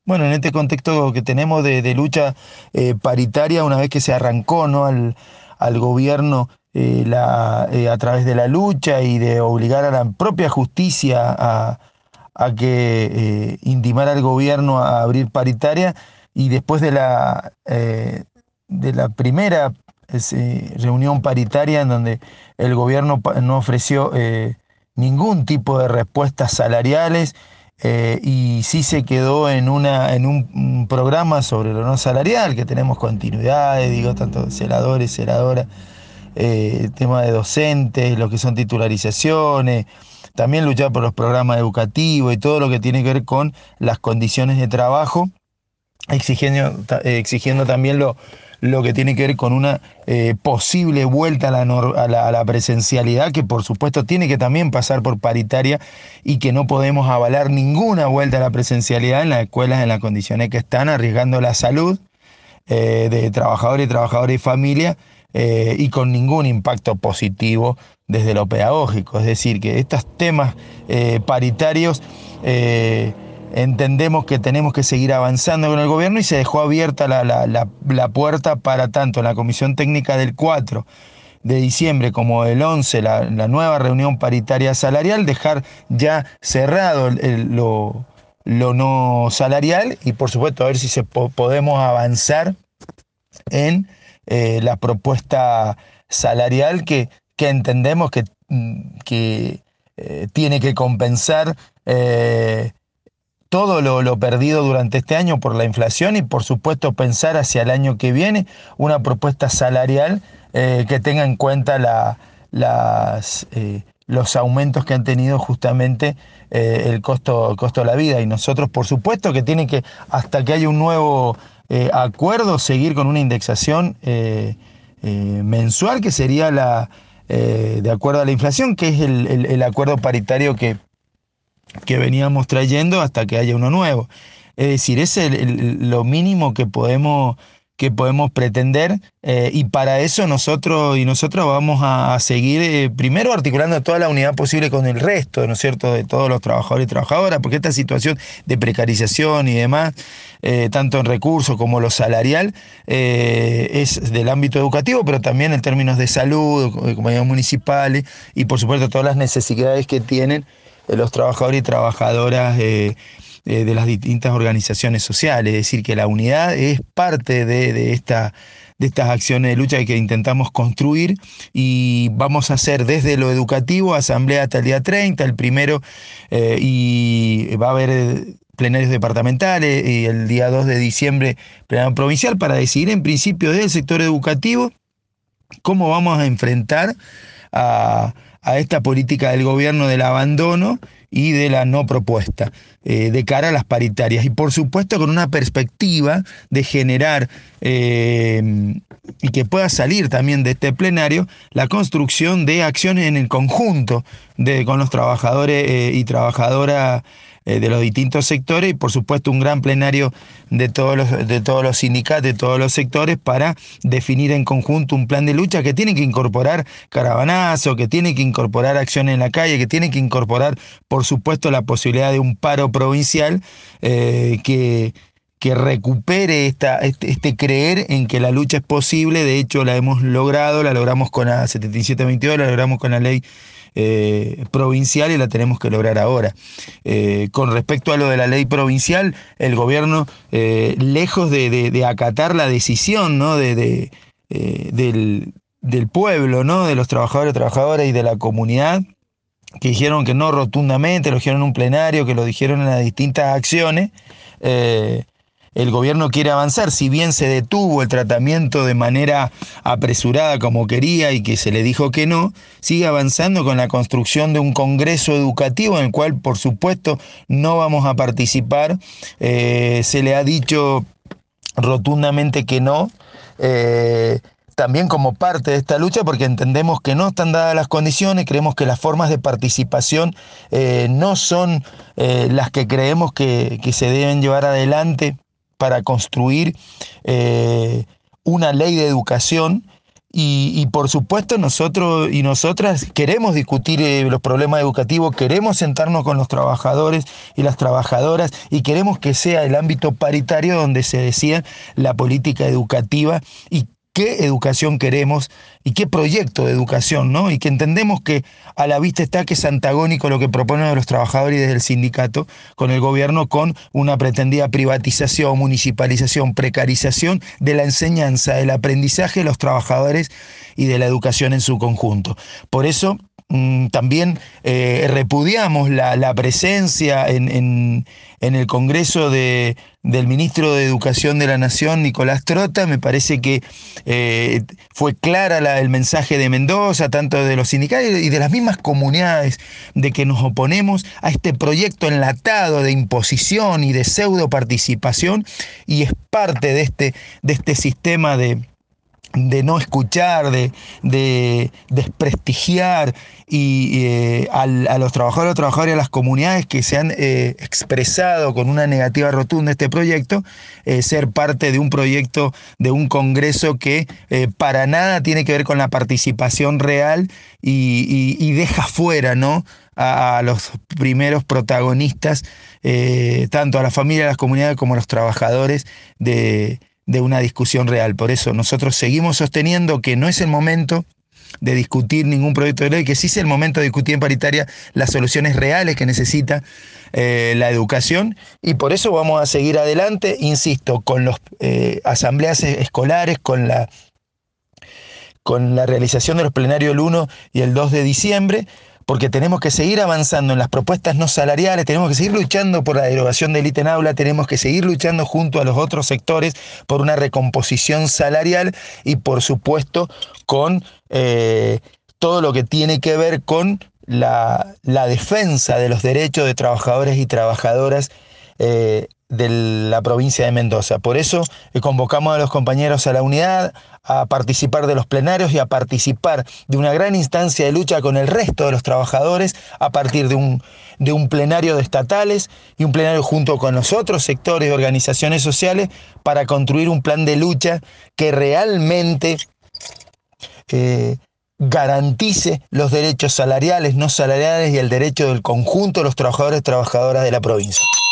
Bueno, en este contexto que tenemos de lucha paritaria, una vez que se arrancó, ¿no? al gobierno a través de la lucha y de obligar a la propia justicia a que intimara al gobierno a abrir paritaria, y después de la primera reunión paritaria en donde el gobierno no ofreció ningún tipo de respuestas salariales, y sí se quedó en un programa sobre lo no salarial, que tenemos continuidades, digo, tanto celadores, celadoras, el tema de docentes, lo que son titularizaciones, también luchar por los programas educativos y todo lo que tiene que ver con las condiciones de trabajo, exigiendo también lo que tiene que ver con una posible vuelta a a la presencialidad, que por supuesto tiene que también pasar por paritaria, y que no podemos avalar ninguna vuelta a la presencialidad en las escuelas en las condiciones que están, arriesgando la salud de trabajadores y trabajadoras y familia, y con ningún impacto positivo desde lo pedagógico. Es decir, que estos temas paritarios, entendemos que tenemos que seguir avanzando con el gobierno, y se dejó abierta la puerta para tanto en la Comisión Técnica del 4 de diciembre como el 11, la nueva reunión paritaria salarial, dejar ya cerrado lo no salarial, y por supuesto a ver si podemos avanzar en la propuesta salarial que entendemos que tiene que compensar todo lo perdido durante este año por la inflación, y por supuesto pensar hacia el año que viene una propuesta salarial que tenga en cuenta los aumentos que han tenido justamente el costo de la vida. Y nosotros, por supuesto, que tiene que, hasta que haya un nuevo acuerdo, seguir con una indexación mensual, que sería de acuerdo a la inflación, que es el acuerdo paritario que veníamos trayendo hasta que haya uno nuevo. Es decir, es lo mínimo que podemos pretender, y para eso nosotros y nosotras vamos a seguir primero articulando toda la unidad posible con el resto, ¿no es cierto?, de todos los trabajadores y trabajadoras, porque esta situación de precarización y demás, tanto en recursos como lo salarial, es del ámbito educativo, pero también en términos de salud, de comunidades municipales, y por supuesto todas las necesidades que tienen los trabajadores y trabajadoras de las distintas organizaciones sociales. Es decir, que la unidad es parte de estas acciones de lucha que intentamos construir, y vamos a hacer desde lo educativo asamblea hasta el día 30, el primero, y va a haber plenarios departamentales, y el día 2 de diciembre plenario provincial, para decidir en principio desde el sector educativo cómo vamos a enfrentar a esta política del gobierno del abandono y de la no propuesta de cara a las paritarias. Y por supuesto con una perspectiva de generar, y que pueda salir también de este plenario, la construcción de acciones en el conjunto con los trabajadores y trabajadoras de los distintos sectores, y por supuesto un gran plenario de todos los sindicatos, de todos los sectores, para definir en conjunto un plan de lucha que tiene que incorporar caravanazo, que tiene que incorporar acciones en la calle, que tiene que incorporar, por supuesto, la posibilidad de un paro provincial, que recupere este creer en que la lucha es posible. De hecho, la hemos logrado, la logramos con la 7722, la logramos con la ley provincial, y la tenemos que lograr ahora. Con respecto a lo de la ley provincial, el gobierno, lejos de acatar la decisión, ¿no?, del pueblo, ¿no?, de los trabajadores, trabajadoras y de la comunidad, que dijeron que no rotundamente, lo dijeron en un plenario, que lo dijeron en las distintas acciones, eh, el gobierno quiere avanzar. Si bien se detuvo el tratamiento de manera apresurada como quería, y que se le dijo que no, sigue avanzando con la construcción de un congreso educativo en el cual, por supuesto, no vamos a participar. Se le ha dicho rotundamente que no. Eh, También como parte de esta lucha, porque entendemos que no están dadas las condiciones, creemos que las formas de participación no son las que creemos que se deben llevar adelante para construir una ley de educación, Y por supuesto nosotros y nosotras queremos discutir los problemas educativos, queremos sentarnos con los trabajadores y las trabajadoras y queremos que sea el ámbito paritario donde se decida la política educativa y qué educación queremos y qué proyecto de educación, ¿no? Y que entendemos que a la vista está que es antagónico lo que proponen los trabajadores y desde el sindicato con el gobierno, con una pretendida privatización, municipalización, precarización de la enseñanza, del aprendizaje de los trabajadores y de la educación en su conjunto. Por eso también repudiamos la presencia en el Congreso del ministro de Educación de la Nación, Nicolás Trota. Me parece que fue clara el mensaje de Mendoza, tanto de los sindicatos y de las mismas comunidades, de que nos oponemos a este proyecto enlatado de imposición y de pseudo participación, y es parte de este sistema de no escuchar, de desprestigiar a los trabajadores y a las comunidades que se han expresado con una negativa rotunda a este proyecto, ser parte de un proyecto de un congreso que para nada tiene que ver con la participación real y deja fuera, ¿no?, a los primeros protagonistas, tanto a la familia, a las comunidades como a los trabajadores de una discusión real. Por eso nosotros seguimos sosteniendo que no es el momento de discutir ningún proyecto de ley, que sí es el momento de discutir en paritaria las soluciones reales que necesita la educación, y por eso vamos a seguir adelante, insisto, con las asambleas escolares, con la realización de los plenarios el 1 y el 2 de diciembre, porque tenemos que seguir avanzando en las propuestas no salariales, tenemos que seguir luchando por la derogación del ítem aula, tenemos que seguir luchando junto a los otros sectores por una recomposición salarial y por supuesto con todo lo que tiene que ver con la defensa de los derechos de trabajadores y trabajadoras de la provincia de Mendoza. Por eso convocamos a los compañeros a la unidad, a participar de los plenarios y a participar de una gran instancia de lucha con el resto de los trabajadores a partir de un plenario de estatales y un plenario junto con los otros sectores y organizaciones sociales para construir un plan de lucha que realmente garantice los derechos salariales, no salariales y el derecho del conjunto de los trabajadores y trabajadoras de la provincia.